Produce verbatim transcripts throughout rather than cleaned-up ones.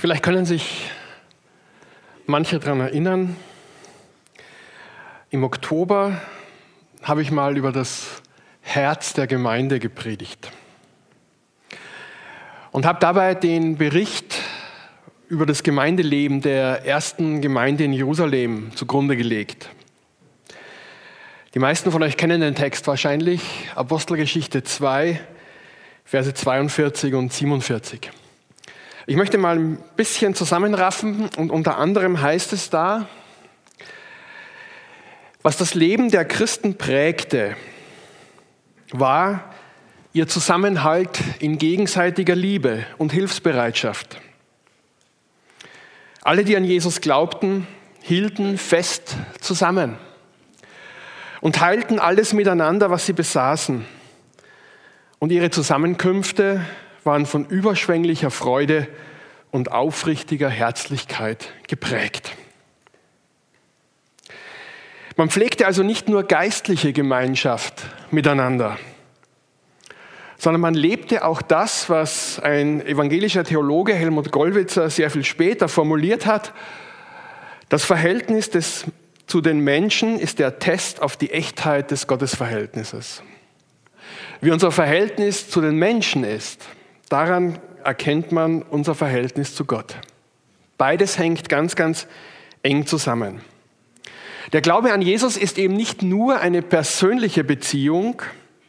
Vielleicht können sich manche daran erinnern, im Oktober habe ich mal über das Herz der Gemeinde gepredigt und habe dabei den Bericht über das Gemeindeleben der ersten Gemeinde in Jerusalem zugrunde gelegt. Die meisten von euch kennen den Text wahrscheinlich, Apostelgeschichte zwei, Verse zweiundvierzig und siebenundvierzig. Ich möchte mal ein bisschen zusammenraffen und unter anderem heißt es da, was das Leben der Christen prägte, war ihr Zusammenhalt in gegenseitiger Liebe und Hilfsbereitschaft. Alle, die an Jesus glaubten, hielten fest zusammen und teilten alles miteinander, was sie besaßen. Und ihre Zusammenkünfte waren von überschwänglicher Freude und aufrichtiger Herzlichkeit geprägt. Man pflegte also nicht nur geistliche Gemeinschaft miteinander, sondern man lebte auch das, was ein evangelischer Theologe, Helmut Gollwitzer, sehr viel später formuliert hat. Das Verhältnis des, zu den Menschen ist der Test auf die Echtheit des Gottesverhältnisses. Wie unser Verhältnis zu den Menschen ist, daran erkennt man unser Verhältnis zu Gott. Beides hängt ganz, ganz eng zusammen. Der Glaube an Jesus ist eben nicht nur eine persönliche Beziehung,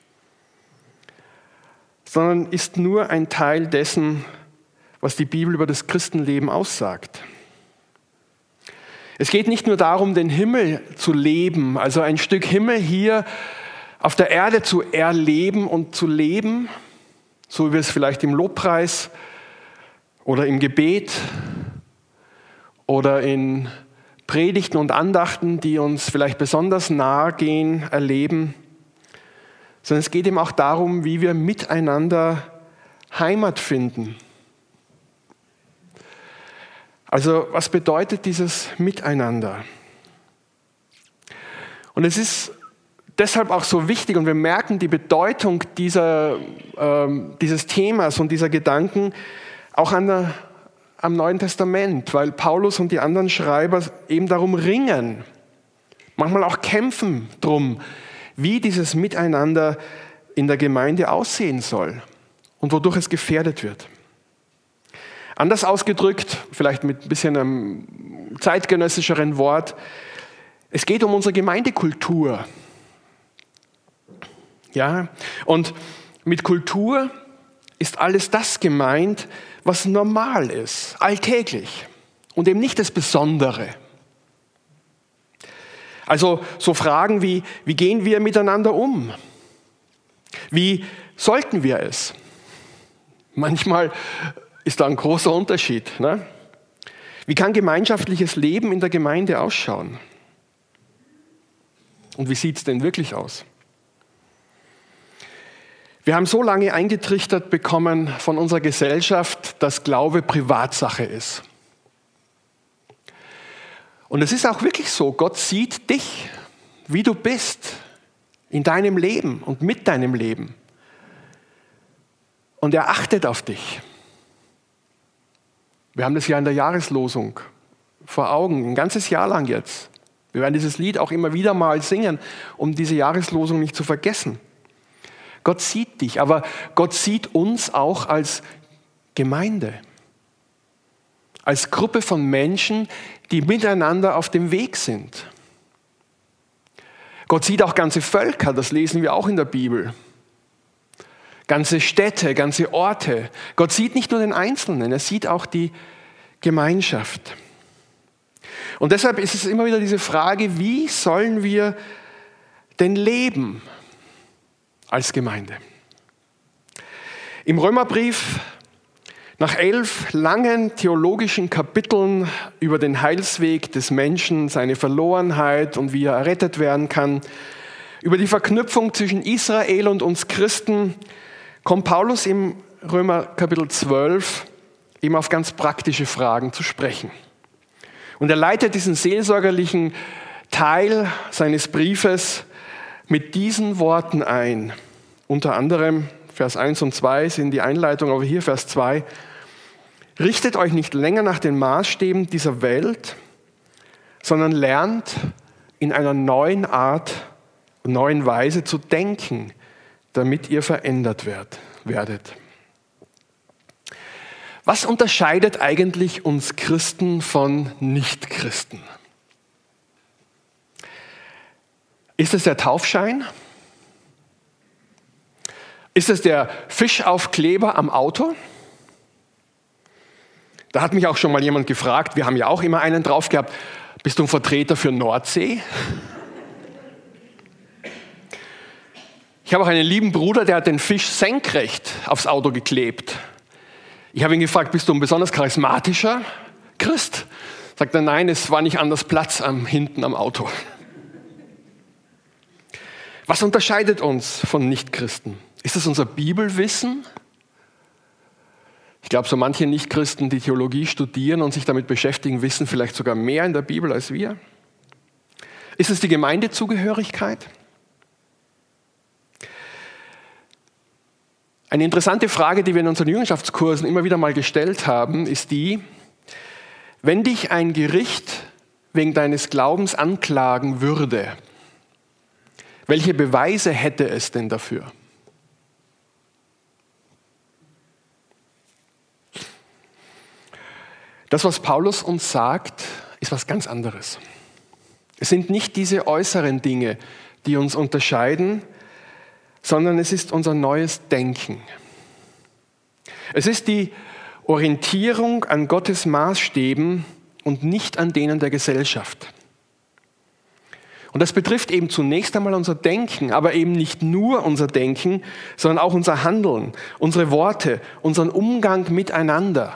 sondern ist nur ein Teil dessen, was die Bibel über das Christenleben aussagt. Es geht nicht nur darum, den Himmel zu leben, also ein Stück Himmel hier auf der Erde zu erleben und zu leben, so wie wir es vielleicht im Lobpreis oder im Gebet oder in Predigten und Andachten, die uns vielleicht besonders nahe gehen, erleben, sondern es geht eben auch darum, wie wir miteinander Heimat finden. Also was bedeutet dieses Miteinander? Und es ist deshalb auch so wichtig und wir merken die Bedeutung dieser, ähm, dieses Themas und dieser Gedanken auch an der, am Neuen Testament, weil Paulus und die anderen Schreiber eben darum ringen, manchmal auch kämpfen drum, wie dieses Miteinander in der Gemeinde aussehen soll und wodurch es gefährdet wird. Anders ausgedrückt, vielleicht mit ein bisschen einem zeitgenössischeren Wort, es geht um unsere Gemeindekultur. Ja, und mit Kultur ist alles das gemeint, was normal ist, alltäglich und eben nicht das Besondere. Also so Fragen wie, wie gehen wir miteinander um? Wie sollten wir es? Manchmal ist da ein großer Unterschied. Ne? Wie kann gemeinschaftliches Leben in der Gemeinde ausschauen? Und wie sieht es denn wirklich aus? Wir haben so lange eingetrichtert bekommen von unserer Gesellschaft, dass Glaube Privatsache ist. Und es ist auch wirklich so, Gott sieht dich, wie du bist, in deinem Leben und mit deinem Leben. Und er achtet auf dich. Wir haben das ja in der Jahreslosung vor Augen, ein ganzes Jahr lang jetzt. Wir werden dieses Lied auch immer wieder mal singen, um diese Jahreslosung nicht zu vergessen. Gott sieht dich, aber Gott sieht uns auch als Gemeinde. Als Gruppe von Menschen, die miteinander auf dem Weg sind. Gott sieht auch ganze Völker, das lesen wir auch in der Bibel. Ganze Städte, ganze Orte. Gott sieht nicht nur den Einzelnen, er sieht auch die Gemeinschaft. Und deshalb ist es immer wieder diese Frage, wie sollen wir denn leben als Gemeinde? Im Römerbrief, nach elf langen theologischen Kapiteln über den Heilsweg des Menschen, seine Verlorenheit und wie er errettet werden kann, über die Verknüpfung zwischen Israel und uns Christen, kommt Paulus im Römer Kapitel zwölf eben auf ganz praktische Fragen zu sprechen. Und er leitet diesen seelsorgerlichen Teil seines Briefes mit diesen Worten ein. Unter anderem Vers eins und zwei sind die Einleitung, aber hier Vers zwei. Richtet euch nicht länger nach den Maßstäben dieser Welt, sondern lernt in einer neuen Art, neuen Weise zu denken, damit ihr verändert werdet. Was unterscheidet eigentlich uns Christen von Nichtchristen? Ist es der Taufschein? Ist es der Fischaufkleber am Auto? Da hat mich auch schon mal jemand gefragt, wir haben ja auch immer einen drauf gehabt, bist du ein Vertreter für Nordsee? Ich habe auch einen lieben Bruder, der hat den Fisch senkrecht aufs Auto geklebt. Ich habe ihn gefragt, bist du ein besonders charismatischer Christ? Sagt er, nein, es war nicht anders Platz am, hinten am Auto. Was unterscheidet uns von Nichtchristen? Ist es unser Bibelwissen? Ich glaube, so manche Nichtchristen, die Theologie studieren und sich damit beschäftigen, wissen vielleicht sogar mehr in der Bibel als wir. Ist es die Gemeindezugehörigkeit? Eine interessante Frage, die wir in unseren Jüngerschaftskursen immer wieder mal gestellt haben, ist die, wenn dich ein Gericht wegen deines Glaubens anklagen würde, welche Beweise hätte es denn dafür? Das, was Paulus uns sagt, ist was ganz anderes. Es sind nicht diese äußeren Dinge, die uns unterscheiden, sondern es ist unser neues Denken. Es ist die Orientierung an Gottes Maßstäben und nicht an denen der Gesellschaft. Und das betrifft eben zunächst einmal unser Denken, aber eben nicht nur unser Denken, sondern auch unser Handeln, unsere Worte, unseren Umgang miteinander.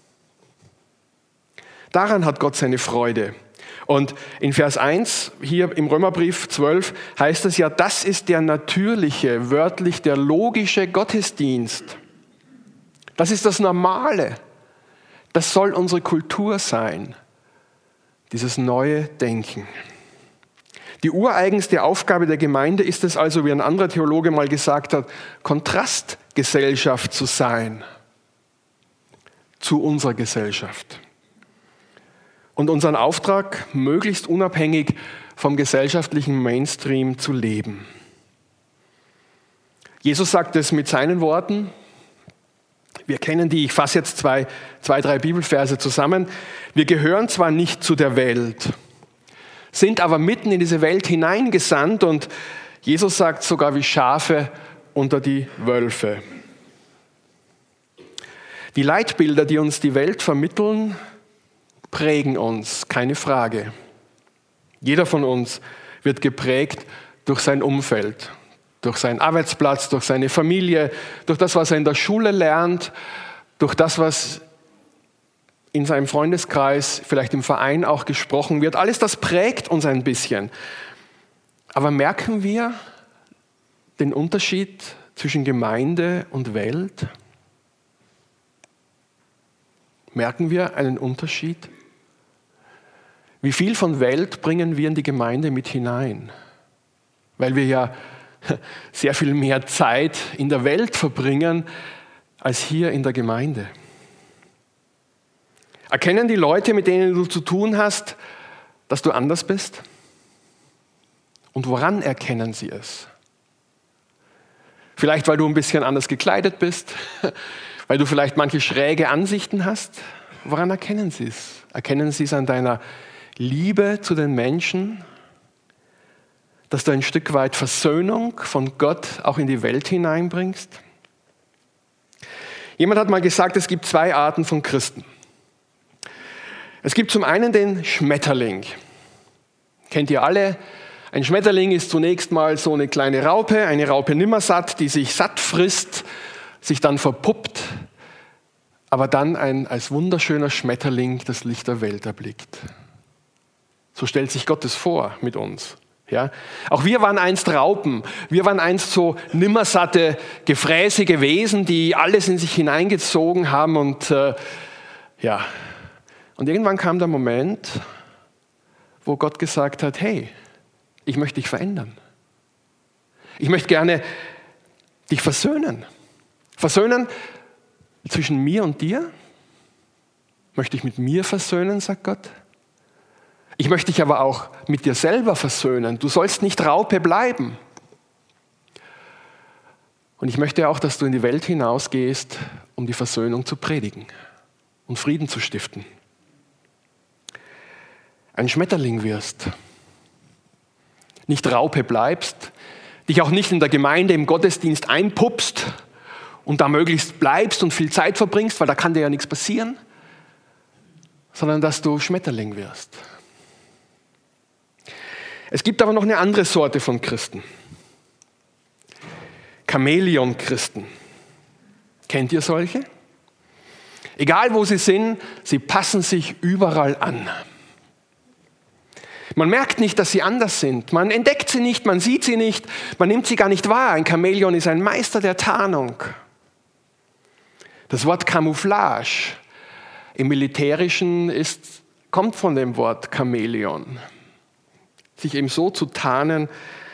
Daran hat Gott seine Freude. Und in Vers eins, hier im Römerbrief zwölf, heißt es ja, das ist der natürliche, wörtlich der logische Gottesdienst. Das ist das Normale. Das soll unsere Kultur sein, dieses neue Denken. Die ureigenste Aufgabe der Gemeinde ist es also, wie ein anderer Theologe mal gesagt hat, Kontrastgesellschaft zu sein zu unserer Gesellschaft. Und unseren Auftrag, möglichst unabhängig vom gesellschaftlichen Mainstream zu leben. Jesus sagt es mit seinen Worten. Wir kennen die, ich fasse jetzt zwei, zwei, drei Bibelverse zusammen. Wir gehören zwar nicht zu der Welt, sind aber mitten in diese Welt hineingesandt und Jesus sagt sogar wie Schafe unter die Wölfe. Die Leitbilder, die uns die Welt vermitteln, prägen uns, keine Frage. Jeder von uns wird geprägt durch sein Umfeld, durch seinen Arbeitsplatz, durch seine Familie, durch das, was er in der Schule lernt, durch das, was in seinem Freundeskreis, vielleicht im Verein auch gesprochen wird. Alles das prägt uns ein bisschen. Aber merken wir den Unterschied zwischen Gemeinde und Welt? Merken wir einen Unterschied? Wie viel von Welt bringen wir in die Gemeinde mit hinein? Weil wir ja sehr viel mehr Zeit in der Welt verbringen als hier in der Gemeinde. Erkennen die Leute, mit denen du zu tun hast, dass du anders bist? Und woran erkennen sie es? Vielleicht, weil du ein bisschen anders gekleidet bist, weil du vielleicht manche schräge Ansichten hast. Woran erkennen sie es? Erkennen sie es an deiner Liebe zu den Menschen, dass du ein Stück weit Versöhnung von Gott auch in die Welt hineinbringst? Jemand hat mal gesagt, es gibt zwei Arten von Christen. Es gibt zum einen den Schmetterling. Kennt ihr alle? Ein Schmetterling ist zunächst mal so eine kleine Raupe, eine Raupe Nimmersatt, die sich satt frisst, sich dann verpuppt, aber dann ein als wunderschöner Schmetterling das Licht der Welt erblickt. So stellt sich Gott es vor mit uns. Ja? Auch wir waren einst Raupen. Wir waren einst so nimmersatte, gefräßige Wesen, die alles in sich hineingezogen haben. Und, äh, ja. und irgendwann kam der Moment, wo Gott gesagt hat, hey, ich möchte dich verändern. Ich möchte gerne dich versöhnen. Versöhnen zwischen mir und dir, möchte dich mit mir versöhnen, sagt Gott. Ich möchte dich aber auch mit dir selber versöhnen. Du sollst nicht Raupe bleiben. Und ich möchte auch, dass du in die Welt hinausgehst, um die Versöhnung zu predigen und Frieden zu stiften. Ein Schmetterling wirst, nicht Raupe bleibst, dich auch nicht in der Gemeinde im Gottesdienst einpuppst und da möglichst bleibst und viel Zeit verbringst, weil da kann dir ja nichts passieren, sondern dass du Schmetterling wirst. Es gibt aber noch eine andere Sorte von Christen. Chamäleon-Christen. Kennt ihr solche? Egal wo sie sind, sie passen sich überall an. Man merkt nicht, dass sie anders sind. Man entdeckt sie nicht, man sieht sie nicht, man nimmt sie gar nicht wahr. Ein Chamäleon ist ein Meister der Tarnung. Das Wort Camouflage im Militärischen ist, kommt von dem Wort Chamäleon. Sich eben so zu tarnen,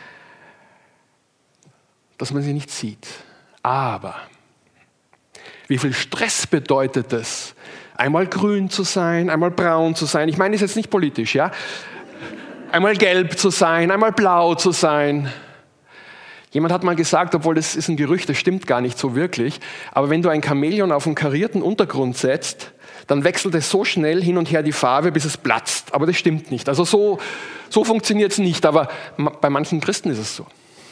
dass man sie nicht sieht. Aber wie viel Stress bedeutet es, einmal grün zu sein, einmal braun zu sein. Ich meine, das ist jetzt nicht politisch, ja? Einmal gelb zu sein, einmal blau zu sein. Jemand hat mal gesagt, obwohl das ist ein Gerücht, das stimmt gar nicht so wirklich, aber wenn du ein Chamäleon auf einen karierten Untergrund setzt, dann wechselt es so schnell hin und her die Farbe, bis es platzt. Aber das stimmt nicht. Also so, so funktioniert es nicht, aber bei manchen Christen ist es so.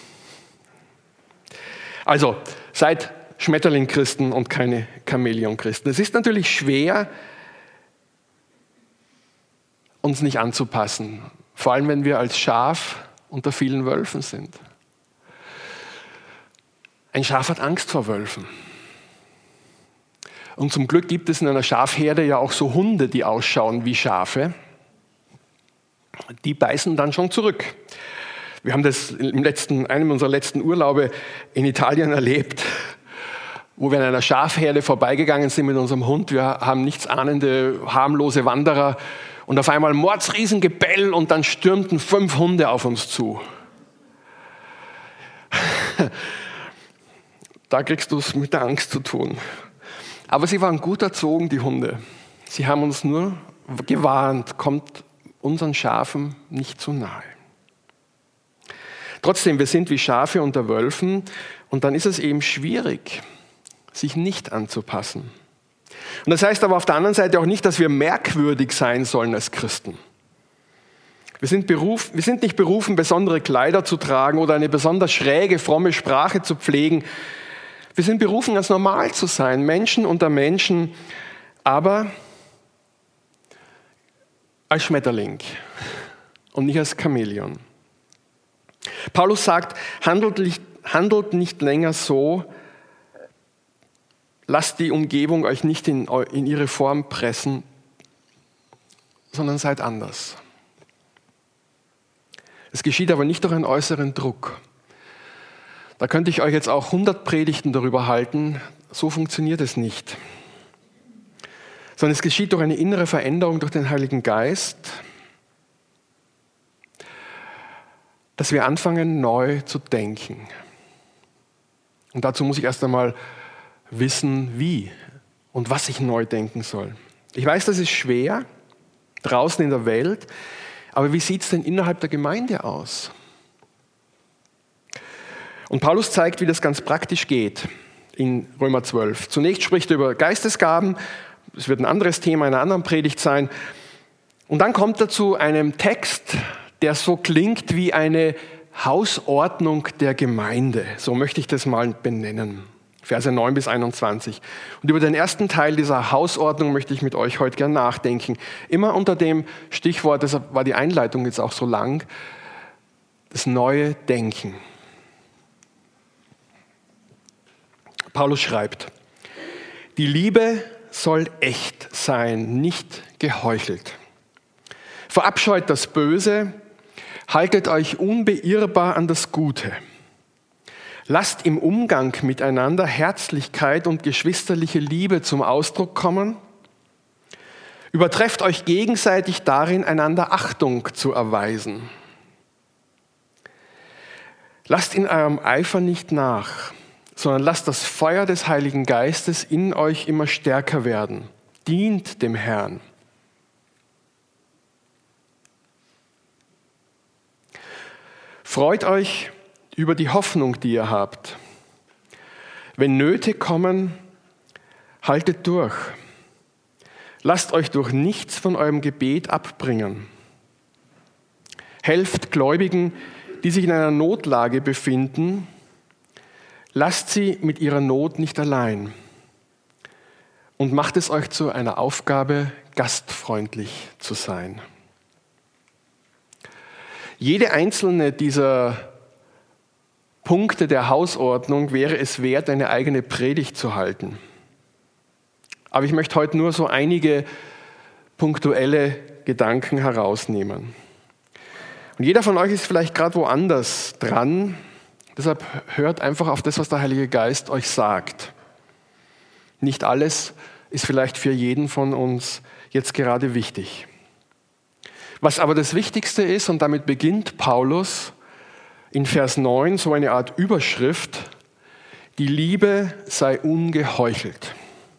Also, seid Schmetterling-Christen und keine Chamäleon-Christen. Es ist natürlich schwer, uns nicht anzupassen. Vor allem, wenn wir als Schaf unter vielen Wölfen sind. Ein Schaf hat Angst vor Wölfen. Und zum Glück gibt es in einer Schafherde ja auch so Hunde, die ausschauen wie Schafe. Die beißen dann schon zurück. Wir haben das in letzten, einem unserer letzten Urlaube in Italien erlebt, wo wir an einer Schafherde vorbeigegangen sind mit unserem Hund. Wir haben nichtsahnende, harmlose Wanderer und auf einmal Mordsriesengebell und dann stürmten fünf Hunde auf uns zu. Da kriegst du es mit der Angst zu tun. Aber sie waren gut erzogen, die Hunde. Sie haben uns nur gewarnt, kommt unseren Schafen nicht zu nahe. Trotzdem, wir sind wie Schafe unter Wölfen und dann ist es eben schwierig, sich nicht anzupassen. Und das heißt aber auf der anderen Seite auch nicht, dass wir merkwürdig sein sollen als Christen. Wir sind, beruf, wir sind nicht berufen, besondere Kleider zu tragen oder eine besonders schräge, fromme Sprache zu pflegen. Wir sind berufen, ganz normal zu sein, Menschen unter Menschen, aber als Schmetterling und nicht als Chamäleon. Paulus sagt, handelt nicht, handelt nicht länger so, lasst die Umgebung euch nicht in, in ihre Form pressen, sondern seid anders. Es geschieht aber nicht durch einen äußeren Druck. Da könnte ich euch jetzt auch hundert Predigten darüber halten, so funktioniert es nicht. Sondern es geschieht durch eine innere Veränderung durch den Heiligen Geist, dass wir anfangen, neu zu denken. Und dazu muss ich erst einmal wissen, wie und was ich neu denken soll. Ich weiß, das ist schwer, draußen in der Welt, aber wie sieht es denn innerhalb der Gemeinde aus? Und Paulus zeigt, wie das ganz praktisch geht in Römer zwölf. Zunächst spricht er über Geistesgaben, das wird ein anderes Thema in einer anderen Predigt sein. Und dann kommt er zu einem Text, der so klingt wie eine Hausordnung der Gemeinde. So möchte ich das mal benennen. Verse neun bis einundzwanzig. Und über den ersten Teil dieser Hausordnung möchte ich mit euch heute gern nachdenken. Immer unter dem Stichwort, deshalb war die Einleitung jetzt auch so lang, das neue Denken. Paulus schreibt, die Liebe soll echt sein, nicht geheuchelt. Verabscheut das Böse, haltet euch unbeirrbar an das Gute. Lasst im Umgang miteinander Herzlichkeit und geschwisterliche Liebe zum Ausdruck kommen. Übertrefft euch gegenseitig darin, einander Achtung zu erweisen. Lasst in eurem Eifer nicht nach, sondern lasst das Feuer des Heiligen Geistes in euch immer stärker werden. dient dem Herrn. Freut euch über die Hoffnung, die ihr habt. Wenn Nöte kommen, haltet durch. Lasst euch durch nichts von eurem Gebet abbringen. Helft Gläubigen, die sich in einer Notlage befinden. Lasst sie mit ihrer Not nicht allein. Und macht es euch zu einer Aufgabe, gastfreundlich zu sein. Jede einzelne dieser Punkte der Hausordnung wäre es wert, eine eigene Predigt zu halten. Aber ich möchte heute nur so einige punktuelle Gedanken herausnehmen. Und jeder von euch ist vielleicht gerade woanders dran. Deshalb hört einfach auf das, was der Heilige Geist euch sagt. Nicht alles ist vielleicht für jeden von uns jetzt gerade wichtig. Was aber das Wichtigste ist, und damit beginnt Paulus in Vers neun, so eine Art Überschrift: Die Liebe sei ungeheuchelt.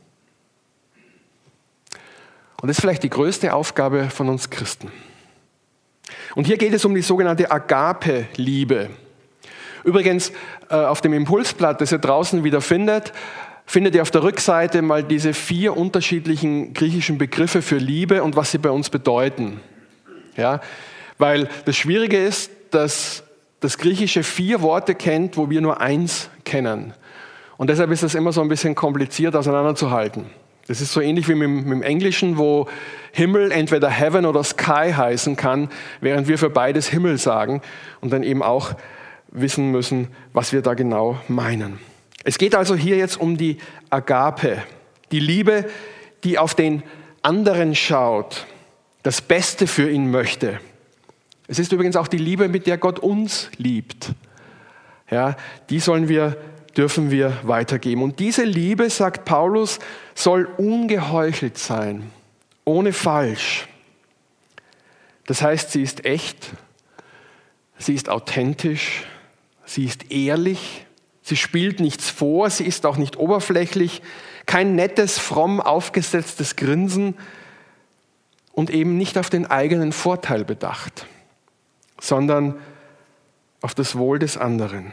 Und das ist vielleicht die größte Aufgabe von uns Christen. Und hier geht es um die sogenannte Agape-Liebe. Übrigens, auf dem Impulsblatt, das ihr draußen wieder findet, findet ihr auf der Rückseite mal diese vier unterschiedlichen griechischen Begriffe für Liebe und was sie bei uns bedeuten. Ja, weil das Schwierige ist, dass das Griechische vier Worte kennt, wo wir nur eins kennen. Und deshalb ist es immer so ein bisschen kompliziert auseinanderzuhalten. Das ist so ähnlich wie mit, mit dem Englischen, wo Himmel entweder Heaven oder Sky heißen kann, während wir für beides Himmel sagen und dann eben auch wissen müssen, was wir da genau meinen. Es geht also hier jetzt um die Agape, die Liebe, die auf den anderen schaut, das Beste für ihn möchte. Es ist übrigens auch die Liebe, mit der Gott uns liebt. Ja, die sollen wir, dürfen wir weitergeben. Und diese Liebe, sagt Paulus, soll ungeheuchelt sein, ohne falsch. Das heißt, sie ist echt, sie ist authentisch, sie ist ehrlich, sie spielt nichts vor, sie ist auch nicht oberflächlich, kein nettes, fromm aufgesetztes Grinsen und eben nicht auf den eigenen Vorteil bedacht, sondern auf das Wohl des anderen.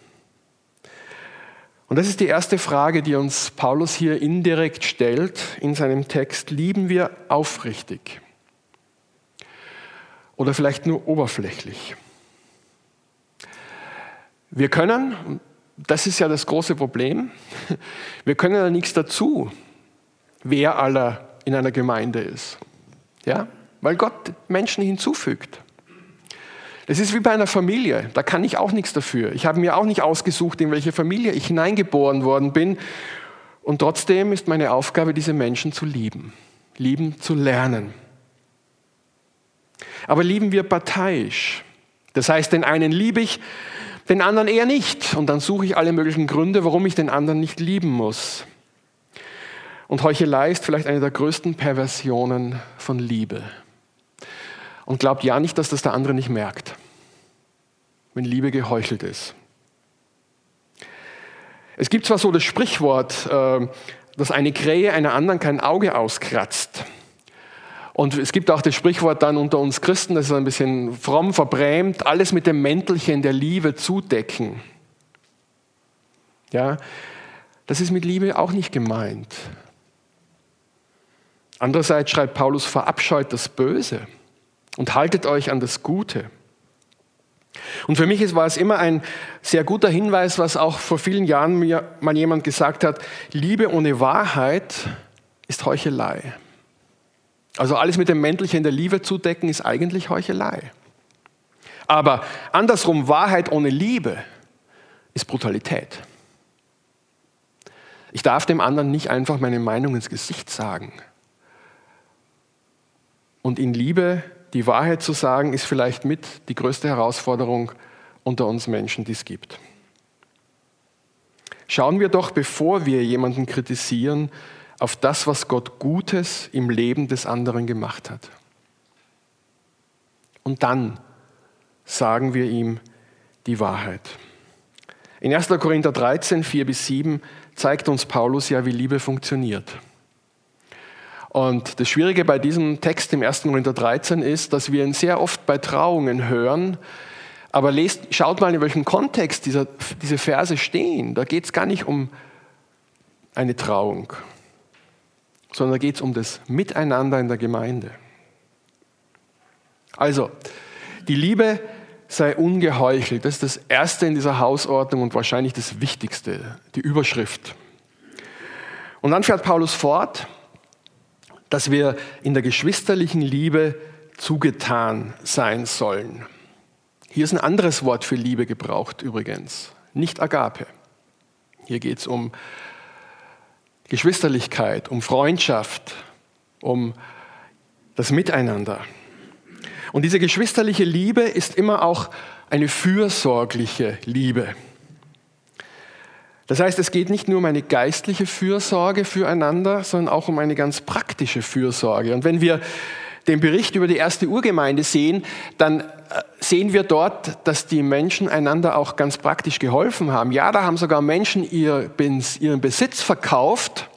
Und das ist die erste Frage, die uns Paulus hier indirekt stellt in seinem Text. Lieben wir aufrichtig? Oder vielleicht nur oberflächlich? Wir können, das ist ja das große Problem, wir können ja nichts dazu, wer aller in einer Gemeinde ist. Ja? Weil Gott Menschen hinzufügt. Das ist wie bei einer Familie, da kann ich auch nichts dafür. Ich habe mir auch nicht ausgesucht, in welche Familie ich hineingeboren worden bin. Und trotzdem ist meine Aufgabe, diese Menschen zu lieben, lieben zu lernen. Aber lieben wir parteiisch. Das heißt, den einen liebe ich, den anderen eher nicht. Und dann suche ich alle möglichen Gründe, warum ich den anderen nicht lieben muss. Und Heuchelei ist vielleicht eine der größten Perversionen von Liebe. Und glaubt ja nicht, dass das der andere nicht merkt, wenn Liebe geheuchelt ist. Es gibt zwar so das Sprichwort, dass eine Krähe einer anderen kein Auge auskratzt. Und es gibt auch das Sprichwort dann unter uns Christen, das ist ein bisschen fromm, verbrämt, alles mit dem Mäntelchen der Liebe zudecken. Ja, das ist mit Liebe auch nicht gemeint. Andererseits schreibt Paulus, verabscheut das Böse und haltet euch an das Gute. Und für mich war es immer ein sehr guter Hinweis, was auch vor vielen Jahren mir mal jemand gesagt hat, Liebe ohne Wahrheit ist Heuchelei. Also alles mit dem Mäntelchen der Liebe zudecken ist eigentlich Heuchelei. Aber andersrum, Wahrheit ohne Liebe ist Brutalität. Ich darf dem anderen nicht einfach meine Meinung ins Gesicht sagen. Und in Liebe die Wahrheit zu sagen, ist vielleicht mit die größte Herausforderung unter uns Menschen, die es gibt. Schauen wir doch, bevor wir jemanden kritisieren, auf das, was Gott Gutes im Leben des anderen gemacht hat. Und dann sagen wir ihm die Wahrheit. In erster Korinther dreizehn, vier bis sieben zeigt uns Paulus ja, wie Liebe funktioniert. Und das Schwierige bei diesem Text im ersten Korinther dreizehn ist, dass wir ihn sehr oft bei Trauungen hören, aber lest, schaut mal, in welchem Kontext dieser, diese Verse stehen. Da geht es gar nicht um eine Trauung, sondern da geht es um das Miteinander in der Gemeinde. Also, die Liebe sei ungeheuchelt. Das ist das Erste in dieser Hausordnung und wahrscheinlich das Wichtigste, die Überschrift. Und dann fährt Paulus fort, dass wir in der geschwisterlichen Liebe zugetan sein sollen. Hier ist ein anderes Wort für Liebe gebraucht übrigens, nicht Agape. Hier geht es um Geschwisterlichkeit, um Freundschaft, um das Miteinander. Und diese geschwisterliche Liebe ist immer auch eine fürsorgliche Liebe. Das heißt, es geht nicht nur um eine geistliche Fürsorge füreinander, sondern auch um eine ganz praktische Fürsorge. Und wenn wir den Bericht über die erste Urgemeinde sehen, dann sehen wir dort, dass die Menschen einander auch ganz praktisch geholfen haben. Ja, da haben sogar Menschen ihren Besitz verkauft,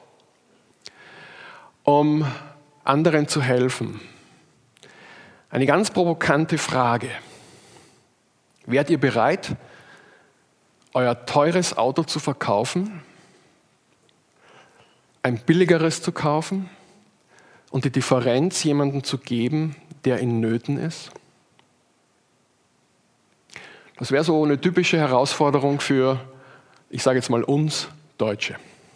um anderen zu helfen. Eine ganz provokante Frage. Wärt ihr bereit, euer teures Auto zu verkaufen, ein billigeres zu kaufen und die Differenz jemandem zu geben, der in Nöten ist? Das wäre so eine typische Herausforderung für, ich sage jetzt mal uns Deutsche.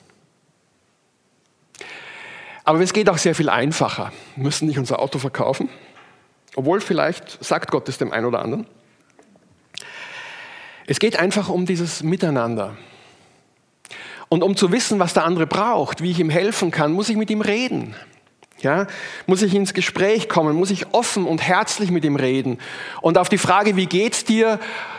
Aber es geht auch sehr viel einfacher. Wir müssen nicht unser Auto verkaufen, obwohl vielleicht sagt Gott es dem einen oder anderen. Es geht einfach um dieses Miteinander. Und um zu wissen, was der andere braucht, wie ich ihm helfen kann, muss ich mit ihm reden. Ja, muss ich ins Gespräch kommen, muss ich offen und herzlich mit ihm reden. Und auf die Frage, wie geht's dir,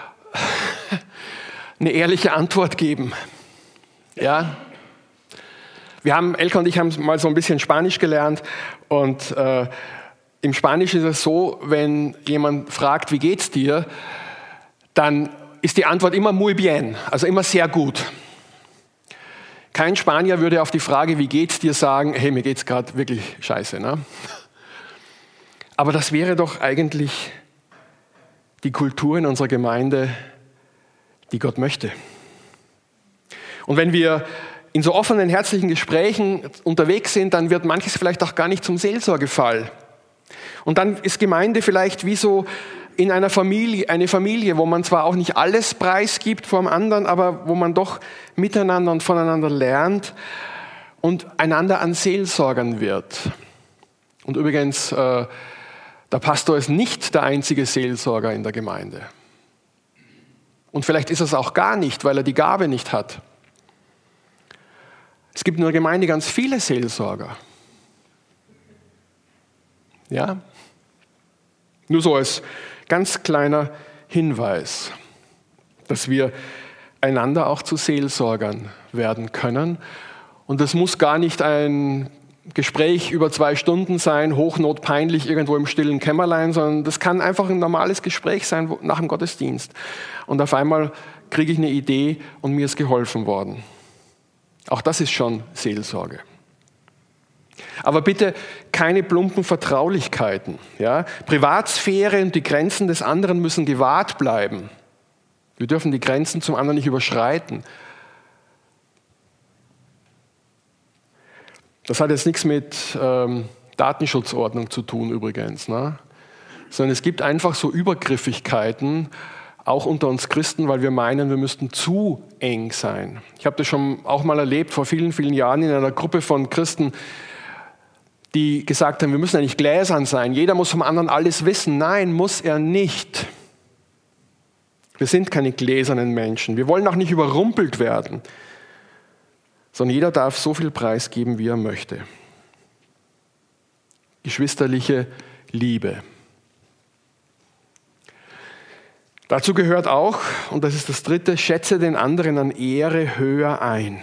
eine ehrliche Antwort geben. Ja. Wir haben, Elke und ich haben mal so ein bisschen Spanisch gelernt und äh, im Spanisch ist es so, wenn jemand fragt, wie geht's dir, dann ist die Antwort immer muy bien, also immer sehr gut. Kein Spanier würde auf die Frage, wie geht's dir, sagen, hey, mir geht's gerade wirklich scheiße. Ne? Aber das wäre doch eigentlich die Kultur in unserer Gemeinde, die Gott möchte. Und wenn wir in so offenen, herzlichen Gesprächen unterwegs sind, dann wird manches vielleicht auch gar nicht zum Seelsorgefall. Und dann ist Gemeinde vielleicht wie so in einer Familie, eine Familie, wo man zwar auch nicht alles preisgibt vom anderen, aber wo man doch miteinander und voneinander lernt und einander an Seelsorgern wird. Und übrigens, äh, der Pastor ist nicht der einzige Seelsorger in der Gemeinde. Und vielleicht ist es auch gar nicht, weil er die Gabe nicht hat. Es gibt in der Gemeinde ganz viele Seelsorger. Ja? Nur so als ganz kleiner Hinweis, dass wir einander auch zu Seelsorgern werden können. Und das muss gar nicht ein Gespräch über zwei Stunden sein, hochnotpeinlich irgendwo im stillen Kämmerlein, sondern das kann einfach ein normales Gespräch sein nach dem Gottesdienst. Und auf einmal kriege ich eine Idee und mir ist geholfen worden. Auch das ist schon Seelsorge. Aber bitte keine plumpen Vertraulichkeiten. Ja? Privatsphäre und die Grenzen des anderen müssen gewahrt bleiben. Wir dürfen die Grenzen zum anderen nicht überschreiten. Das hat jetzt nichts mit ähm, Datenschutzordnung zu tun übrigens, ne? Sondern es gibt einfach so Übergriffigkeiten, auch unter uns Christen, weil wir meinen, wir müssten zu eng sein. Ich habe das schon auch mal erlebt, vor vielen, vielen Jahren in einer Gruppe von Christen, die gesagt haben, wir müssen ja nicht gläsern sein, jeder muss vom anderen alles wissen. Nein, muss er nicht. Wir sind keine gläsernen Menschen. Wir wollen auch nicht überrumpelt werden, sondern jeder darf so viel preisgeben, wie er möchte. Geschwisterliche Liebe. Dazu gehört auch, und das ist das Dritte, schätze den anderen an Ehre höher ein.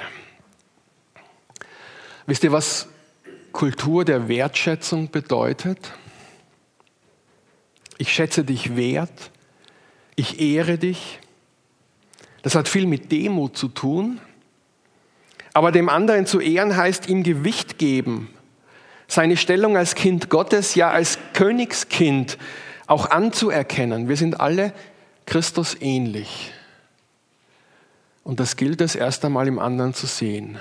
Wisst ihr, was Kultur der Wertschätzung bedeutet? Ich schätze dich wert, ich ehre dich. Das hat viel mit Demut zu tun. Aber dem anderen zu ehren heißt ihm Gewicht geben, seine Stellung als Kind Gottes, ja als Königskind auch anzuerkennen. Wir sind alle Christus ähnlich. Und das gilt es erst einmal im anderen zu sehen.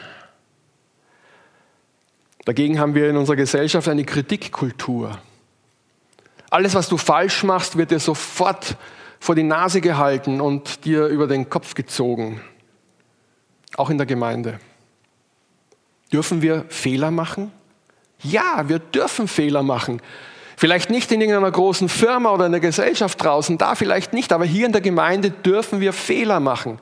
Dagegen haben wir in unserer Gesellschaft eine Kritikkultur. Alles, was du falsch machst, wird dir sofort vor die Nase gehalten und dir über den Kopf gezogen. Auch in der Gemeinde. Dürfen wir Fehler machen? Ja, wir dürfen Fehler machen. Vielleicht nicht in irgendeiner großen Firma oder in der Gesellschaft draußen, da vielleicht nicht, aber hier in der Gemeinde dürfen wir Fehler machen.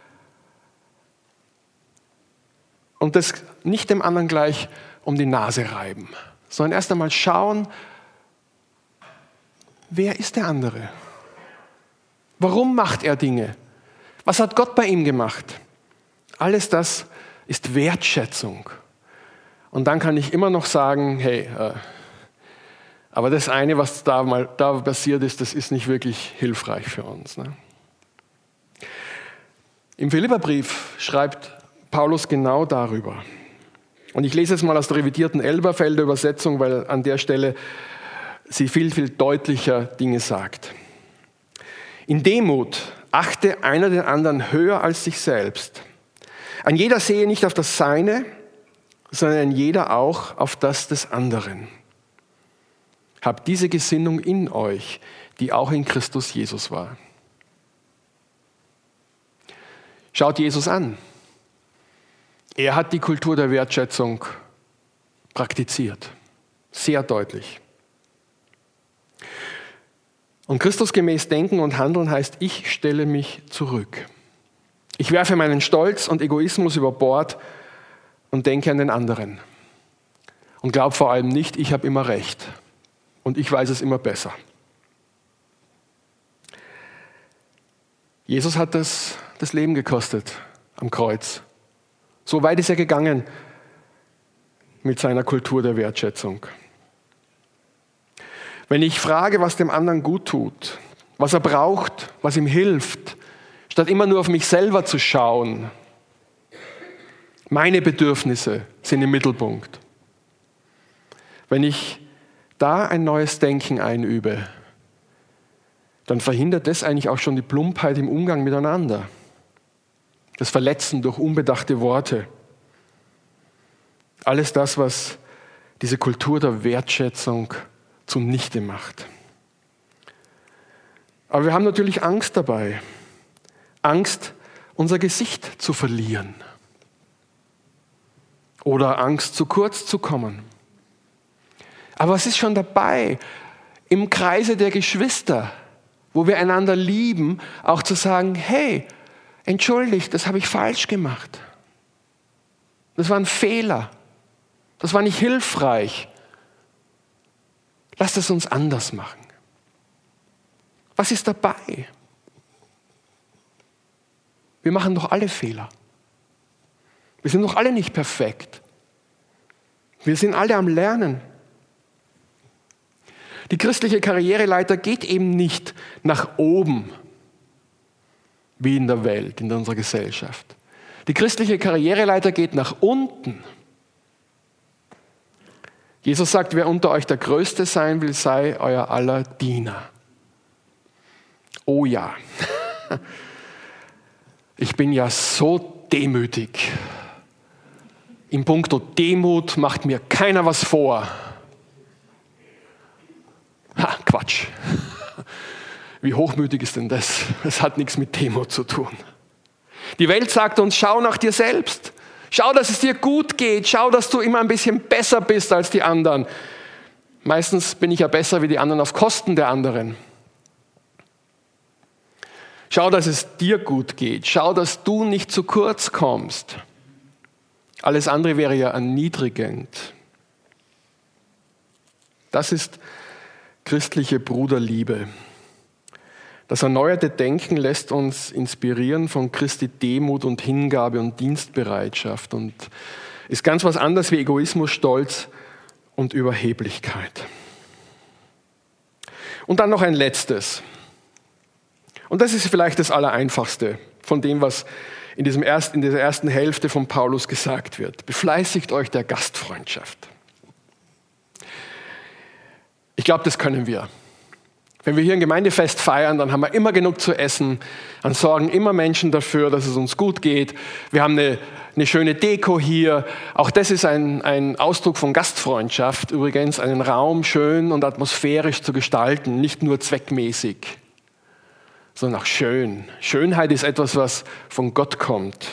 Und das nicht dem anderen gleich um die Nase reiben, sondern erst einmal schauen, wer ist der andere? Warum macht er Dinge? Was hat Gott bei ihm gemacht? Alles das ist Wertschätzung. Und dann kann ich immer noch sagen, hey, äh, aber das eine, was da mal da passiert ist, das ist nicht wirklich hilfreich für uns. Ne? Im Philipperbrief schreibt Paulus genau darüber. Und ich lese jetzt mal aus der revidierten Elberfelder Übersetzung, weil an der Stelle sie viel, viel deutlicher Dinge sagt. In Demut achte einer den anderen höher als sich selbst. Ein jeder sehe nicht auf das Seine, sondern ein jeder auch auf das des anderen. Habt diese Gesinnung in euch, die auch in Christus Jesus war. Schaut Jesus an. Er hat die Kultur der Wertschätzung praktiziert. Sehr deutlich. Und Christusgemäß denken und handeln heißt, ich stelle mich zurück. Ich werfe meinen Stolz und Egoismus über Bord und denke an den anderen. Und glaube vor allem nicht, ich habe immer recht und ich weiß es immer besser. Jesus hat das, das Leben gekostet am Kreuz. So weit ist er gegangen mit seiner Kultur der Wertschätzung. Wenn ich frage, was dem anderen gut tut, was er braucht, was ihm hilft, statt immer nur auf mich selber zu schauen, meine Bedürfnisse sind im Mittelpunkt. Wenn ich da ein neues Denken einübe, dann verhindert das eigentlich auch schon die Plumpheit im Umgang miteinander. Das Verletzen durch unbedachte Worte. Alles das, was diese Kultur der Wertschätzung zunichte macht. Aber wir haben natürlich Angst dabei. Angst, unser Gesicht zu verlieren. Oder Angst, zu kurz zu kommen. Aber es ist schon dabei, im Kreise der Geschwister, wo wir einander lieben, auch zu sagen, hey, entschuldigt, das habe ich falsch gemacht. Das war ein Fehler. Das war nicht hilfreich. Lasst es uns anders machen. Was ist dabei? Wir machen doch alle Fehler. Wir sind doch alle nicht perfekt. Wir sind alle am Lernen. Die christliche Karriereleiter geht eben nicht nach oben, wie in der Welt, in unserer Gesellschaft. Die christliche Karriereleiter geht nach unten. Jesus sagt, wer unter euch der Größte sein will, sei euer aller Diener. Oh ja, ich bin ja so demütig. In puncto Demut macht mir keiner was vor. Ha, Quatsch. Wie hochmütig ist denn das? Das hat nichts mit Demut zu tun. Die Welt sagt uns, schau nach dir selbst. Schau, dass es dir gut geht. Schau, dass du immer ein bisschen besser bist als die anderen. Meistens bin ich ja besser wie die anderen auf Kosten der anderen. Schau, dass es dir gut geht. Schau, dass du nicht zu kurz kommst. Alles andere wäre ja erniedrigend. Das ist christliche Bruderliebe. Das erneuerte Denken lässt uns inspirieren von Christi Demut und Hingabe und Dienstbereitschaft und ist ganz was anderes wie Egoismus, Stolz und Überheblichkeit. Und dann noch ein letztes. Und das ist vielleicht das Allereinfachste von dem, was in, diesem ersten, in dieser ersten Hälfte von Paulus gesagt wird. Befleißigt euch der Gastfreundschaft. Ich glaube, das können wir. Wenn wir hier ein Gemeindefest feiern, dann haben wir immer genug zu essen, dann sorgen immer Menschen dafür, dass es uns gut geht. Wir haben eine, eine schöne Deko hier. Auch das ist ein, ein Ausdruck von Gastfreundschaft, übrigens einen Raum schön und atmosphärisch zu gestalten, nicht nur zweckmäßig, sondern auch schön. Schönheit ist etwas, was von Gott kommt.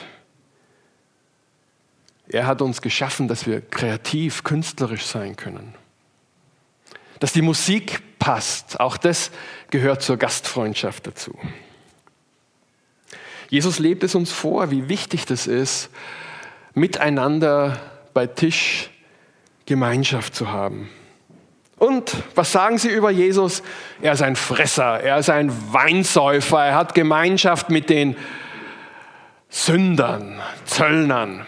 Er hat uns geschaffen, dass wir kreativ, künstlerisch sein können. Dass die Musik passt, auch das gehört zur Gastfreundschaft dazu. Jesus lebt es uns vor, wie wichtig das ist, miteinander bei Tisch Gemeinschaft zu haben. Und was sagen sie über Jesus? Er ist ein Fresser, er ist ein Weinsäufer, er hat Gemeinschaft mit den Sündern, Zöllnern.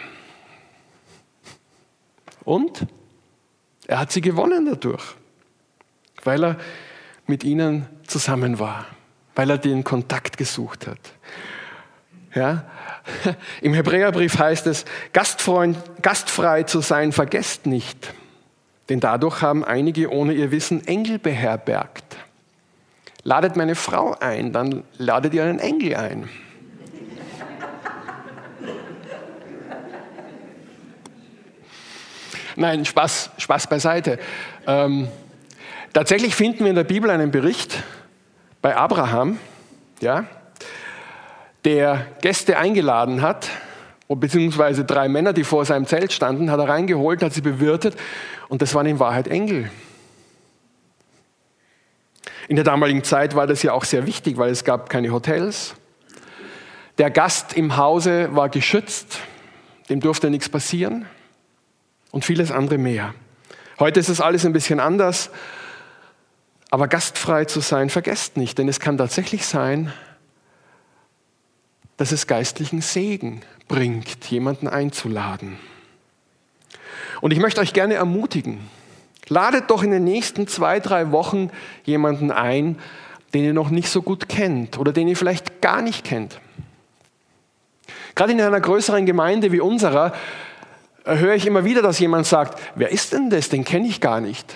Und er hat sie gewonnen dadurch, weil er mit ihnen zusammen war, weil er den Kontakt gesucht hat. Ja? Im Hebräerbrief heißt es, Gastfreund, gastfrei zu sein, vergesst nicht, denn dadurch haben einige ohne ihr Wissen Engel beherbergt. Ladet meine Frau ein, dann ladet ihr einen Engel ein. Nein, Spaß, Spaß beiseite. Ähm, tatsächlich finden wir in der Bibel einen Bericht bei Abraham, ja, der Gäste eingeladen hat, beziehungsweise drei Männer, die vor seinem Zelt standen, hat er reingeholt, hat sie bewirtet und das waren in Wahrheit Engel. In der damaligen Zeit war das ja auch sehr wichtig, weil es gab keine Hotels. Der Gast im Hause war geschützt, dem durfte nichts passieren. Und vieles andere mehr. Heute ist es alles ein bisschen anders, aber gastfrei zu sein, vergesst nicht, denn es kann tatsächlich sein, dass es geistlichen Segen bringt, jemanden einzuladen. Und ich möchte euch gerne ermutigen, ladet doch in den nächsten zwei, drei Wochen jemanden ein, den ihr noch nicht so gut kennt oder den ihr vielleicht gar nicht kennt. Gerade in einer größeren Gemeinde wie unserer höre ich immer wieder, dass jemand sagt, wer ist denn das? Den kenne ich gar nicht.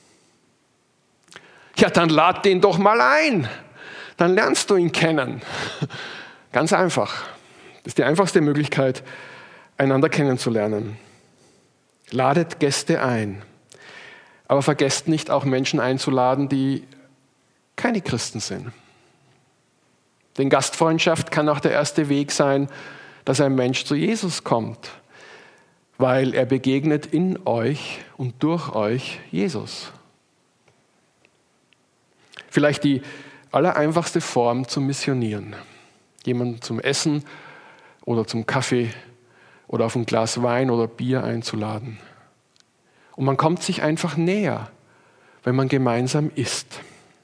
Ja, dann lad den doch mal ein. Dann lernst du ihn kennen. Ganz einfach. Das ist die einfachste Möglichkeit, einander kennenzulernen. Ladet Gäste ein. Aber vergesst nicht, auch Menschen einzuladen, die keine Christen sind. Denn Gastfreundschaft kann auch der erste Weg sein, dass ein Mensch zu Jesus kommt. Weil er begegnet in euch und durch euch Jesus. Vielleicht die allereinfachste Form zum Missionieren. Jemanden zum Essen oder zum Kaffee oder auf ein Glas Wein oder Bier einzuladen. Und man kommt sich einfach näher, wenn man gemeinsam isst.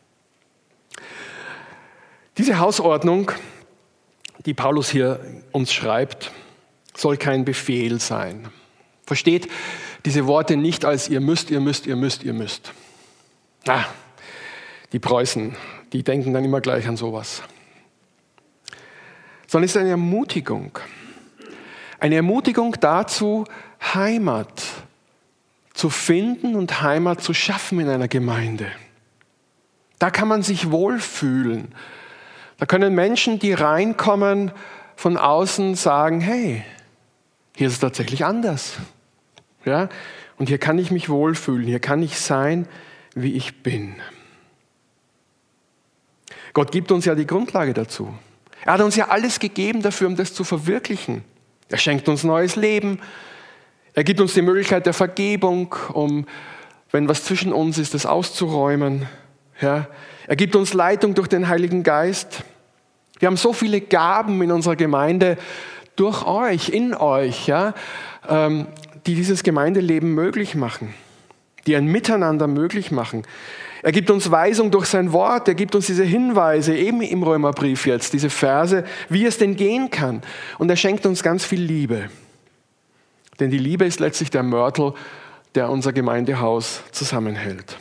Diese Hausordnung, die Paulus hier uns schreibt, soll kein Befehl sein. Versteht diese Worte nicht als ihr müsst, ihr müsst, ihr müsst, ihr müsst. Ah, die Preußen, die denken dann immer gleich an sowas. Sondern es ist eine Ermutigung. Eine Ermutigung dazu, Heimat zu finden und Heimat zu schaffen in einer Gemeinde. Da kann man sich wohlfühlen. Da können Menschen, die reinkommen, von außen sagen, hey, hier ist es tatsächlich anders. Ja? Und hier kann ich mich wohlfühlen, hier kann ich sein, wie ich bin. Gott gibt uns ja die Grundlage dazu. Er hat uns ja alles gegeben dafür, um das zu verwirklichen. Er schenkt uns neues Leben. Er gibt uns die Möglichkeit der Vergebung, um, wenn was zwischen uns ist, das auszuräumen. Ja? Er gibt uns Leitung durch den Heiligen Geist. Wir haben so viele Gaben in unserer Gemeinde durch euch, in euch, ja, ähm, die dieses Gemeindeleben möglich machen, die ein Miteinander möglich machen. Er gibt uns Weisung durch sein Wort, er gibt uns diese Hinweise, eben im Römerbrief jetzt, diese Verse, wie es denn gehen kann. Und er schenkt uns ganz viel Liebe. Denn die Liebe ist letztlich der Mörtel, der unser Gemeindehaus zusammenhält.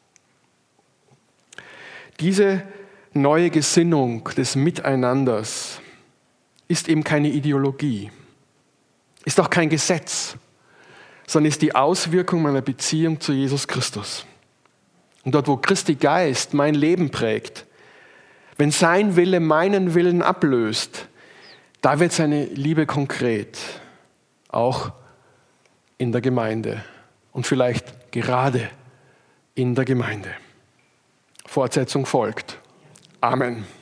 Diese neue Gesinnung des Miteinanders ist eben keine Ideologie, ist auch kein Gesetz, sondern ist die Auswirkung meiner Beziehung zu Jesus Christus. Und dort, wo Christi Geist mein Leben prägt, wenn sein Wille meinen Willen ablöst, da wird seine Liebe konkret, auch in der Gemeinde und vielleicht gerade in der Gemeinde. Fortsetzung folgt. Amen.